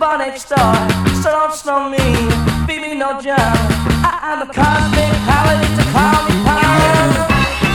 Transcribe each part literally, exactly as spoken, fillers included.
bar next door. So don't slow me, feed me no junk. I am a cosmic holiday to call me punk.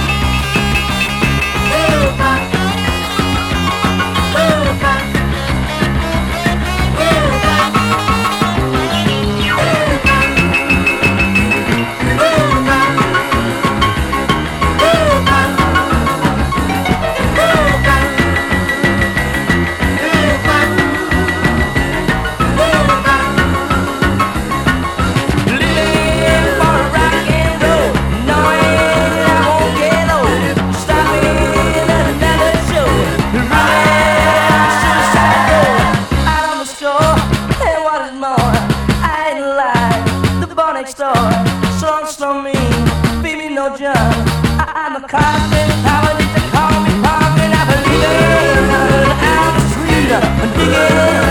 So don't slow me, feed me no junk. I- I'm a cosmic power, need to call me punk. And I believe in, I'm a sweet, I'm digging.